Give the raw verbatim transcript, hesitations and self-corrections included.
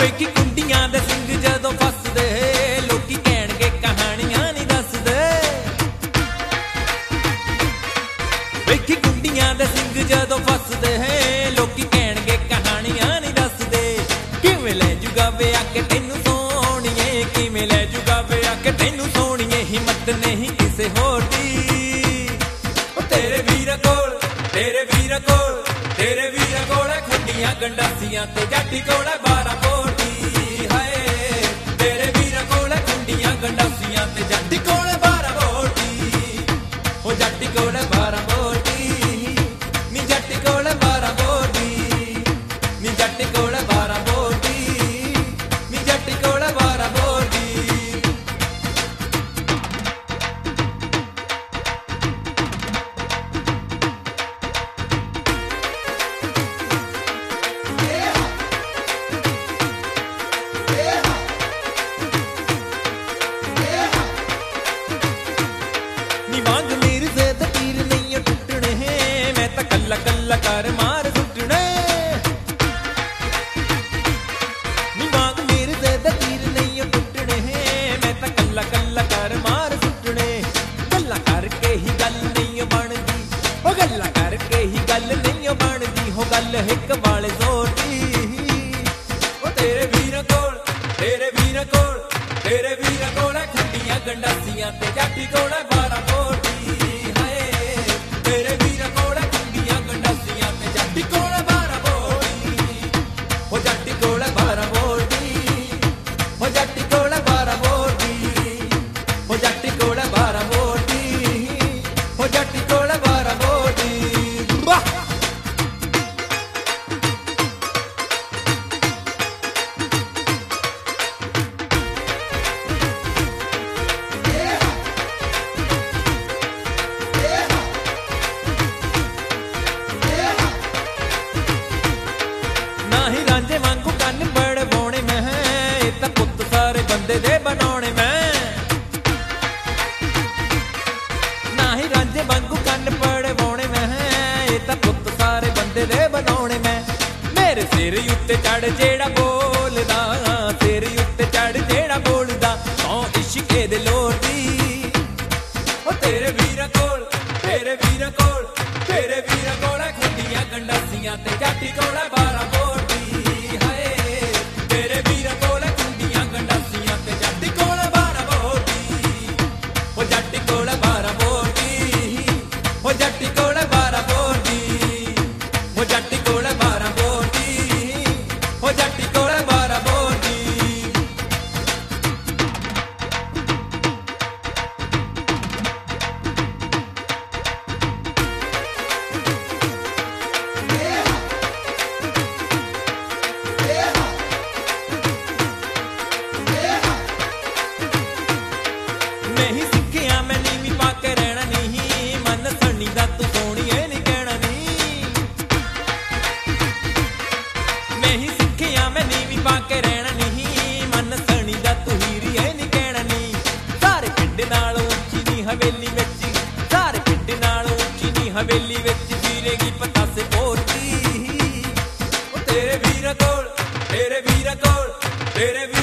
ਵੇਖੀ ਕੁੰਡੀਆਂ ਦੇ ਸਿੰਘ ਜਦੋਂ ਫਸਦੇ ਲੋਕੀ ਕਹਿਣਗੇ ਕਹਾਣੀਆਂ ਨਹੀਂ ਦੱਸਦੇ। ਵੇਖੀ ਕੁੰਡੀਆਂ ਦੇ ਸਿੰਘ ਜਦੋਂ ਫਸਦੇ ਲੋਕੀ ਕਹਿਣਗੇ ਕਹਾਣੀਆਂ ਨਹੀਂ ਦੱਸਦੇ। ਕਿਵੇਂ ਲੈ ਜੂਗਾ ਵੇ ਆ ਕੇ ਤੈਨੂੰ ਸੋਹਣੀਏ, ਕਿਵੇਂ ਲੈ ਜੂਗਾ ਵੇ ਆ ਕੇ ਤੈਨੂੰ ਸੋਹਣੀਏ, ਹਿੰਮਤ ਨਹੀਂ ਕਿਸੇ ਹੋਰ ਦੀ। ਤੇਰੇ ਵੀਰ ਕੋਲ ਤੇਰੇ ਵੀਰ ਕੋਲ ਤੇਰੇ ਵੀਰ ਕੋਲ ਖੁੰਡੀਆਂ ਗੰਡਾਸੀਆਂ ਤੇ ਜਾਟੀ ਕੋਲ ਬਾਰਾਂ ਬੋਟੀ। ਹਾਏ ਤੇਰੇ ਵੀਰ ਕੋਲ ਖੁੰਡੀਆਂ ਗੰਡਾਸੀਆਂ ਤੇ ਜਾਟੀ ਕੋਲ ਬਾਰਾਂ ਬੋਟੀ। ਉਹ ਜਾਟੀ ਕੋਲ ਬਾਰਾਂ ਬੋਟੀ ਨੀ ਜਾਟੀ ਕੋਲ ਬਾਰਾਂ ਬੋਟੀ, ਨੀ ਜਾਟੀ ਕੋਲ ਬਾਰਾਂ ਬੋਟੀ, ਨੀ ਜਾਟੀ ਕੋਲ ਬਾਰਾਂ ਬੋਟੀ। ਵਾਂਗ ਮਿਰਜ਼ੇ ਦੇ ਤੀਰ ਨਹੀਂ ਟੁੱਟਣੇ, ਮੈਂ ਤਾਂ ਕੱਲਾ ਕੱਲਾ ਕਰ ਮਾਰ ਸੁੱਟਣੇ। ਨੀ ਵਾਂਗ ਮਿਰਜ਼ੇ ਦੇ ਤੀਰ ਨਹੀਂ ਟੁੱਟਣੇ, ਮੈਂ ਤਾਂ ਕੱਲਾ ਕੱਲਾ ਕਰ ਮਾਰ ਸੁੱਟਣੇ। ਗੱਲਾਂ ਕਰਕੇ ਹੀ ਗੱਲ ਨਹੀਂ ਬਣਦੀ, ਉਹ ਗੱਲਾਂ ਕਰਕੇ ਹੀ ਗੱਲ ਨਹੀਂ ਬਣਦੀ, ਹੋ ਗੱਲ ਹਿੱਕ ਵਾਲੇ ਜ਼ੋਰ ਦੀ। ਉਹ ਤੇਰੇ ਵੀਰ ਕੋਲ ਤੇਰੇ ਵੀਰ ਕੋਲ ਤੇਰੇ ਵੀਰ ਕੋਲ ਖੁੰਡੀਆਂ ਗੰਡਾਸੀਆਂ ਤੇ ਜਾਟੀ ਕੋਲ ਬਾਰਾਂ ਬੋਟੀ। ਹਾਏ ਤੇਰੇ ਵੀਰ ਕੋਲ ਖੁੰਡੀਆਂ ਗੰਡਾਸੀਆਂ ਤੇ ਜਾਟੀ ਕੋਲ ਬਾਰਾਂ ਬੋਟੀ। ਹੋ ਜਾਟੀ ਕੋਲ ਬਾਰਾਂ ਬੋਟੀ, ਹੋ ਜਾਟੀ ਕੋਲ ਬਾਰਾਂ ਬੋਟੀ, ਹੋ ਜਾਟੀ ਕੋਲ ਬਾਰਾਂ ਬੋਟੀ, ਹੋ ਜਾਟੀ ਕੋਲ ਬਾਰਾਂ ਬੋਟੀ। ਵਾਹ ਨਹੀਂ ਰਾਂਝੇ ਵਾਂਗੂ ਕੰਨ ਬੜਵਾਉਣੇ ਮੈਂ, ਇਹ ਤਾਂ ਪੁੱਤ ਸਾਰੇ ਬੰਦੇ ਦੇ ਬਣਾਉਣੇ ਮੈਂ। ਨਹੀਂ ਰਾਂਝੇ ਵਾਂਗੂ ਕੰਨ ਬੜਵਾਉਣੇ ਮੈਂ, ਇਹ ਤਾਂ ਪੁੱਤ ਸਾਰੇ ਬੰਦੇ ਦੇ ਬਣਾਉਣੇ ਮੈਂ। ਮੇਰੇ ਸਿਰ ਉੱਤੇ ਚੜ ਜਿਹੜਾ ਬੋਲਦਾ, ਸਿਰ ਉੱਤੇ ਚੜ ਜਿਹੜਾ ਬੋਲਦਾ, ਸੌ ਇਸ਼ਕੇ ਦੇ ਲੋਟੀ। ਉਹ ਤੇਰੇ ਵੀਰ ਕੋਲ ਤੇਰੇ ਵੀਰ ਕੋਲ ਤੇਰੇ ਵੀਰ ਕੋਲ ਖੁੰਡੀਆਂ ਗੰਡਾਸੀਆਂ ਤੇ ਜਾਟੀ ਕੋਲ ਬਾਰਾਂ ਬੋਟੀ। ਹਾਏ ਤੇਰੇ ਵੀਰ ਕੋਲ ਖੁੰਡੀਆਂ ਗੰਡਾਸੀਆਂ ਤੇ ਜਾਟੀ ਕੋਲ ਬਾਰਾਂ ਬੋਟੀ। ਉਹ ਜਾਟੀ ਕੋਲ ਬਾਰਾਂ ਬੋਟੀ, ਉਹ ਜਾਟੀ ਕੋਲ ਬਾਰਾਂ ਬੋਟੀ, ਉਹ ਜਾਟੀ ਕੋਲ ਬਾਰਾਂ ਬੋਟੀ, ਉਹ ਜਾਟੀ ਕੋਲ ਬਾਰਾਂ ਬੋਟੀ। ਨਹੀਂ ਸਿੱਖਿਆ ਮੈਂ ਨੀਵੀਂ ਪਾ ਕੇ ਰਹਿਣਾ ਨਹੀਂ, ਮਨ ਸਣੀ ਦਾ ਤੂੰ ਸੋਹਣੀਏ ਨਹੀਂ ਕਹਿਣਾ ਨਹੀਂ। ਨਹੀਂ ਸਿੱਖਿਆ ਮੈਂ ਨੀਵੀਂ ਪਾ ਕੇ ਰਹਿਣਾ ਨਹੀਂ, ਮਨ ਸਣੀ ਦਾ ਤੂੰ ਹੀਰੀਏ ਨਹੀਂ ਕਹਿਣਾ ਨਹੀਂ। ਸਾਰੇ ਪਿੰਡ ਨਾਲ ਉੱਚੀ ਨੀ ਹਵੇਲੀ ਵਿੱਚ, ਸਾਰੇ ਪਿੰਡ ਨਾਲ ਉੱਚੀ ਨੀ ਹਵੇਲੀ ਵਿੱਚ, ਜੀਰੇਗੀ ਪਤਾਸੇ ਪੋਤੀ। ਉਹ ਤੇਰੇ ਵੀਰ ਕੋਲ ਤੇਰੇ ਵੀਰ ਕੋਲ ਤੇਰੇ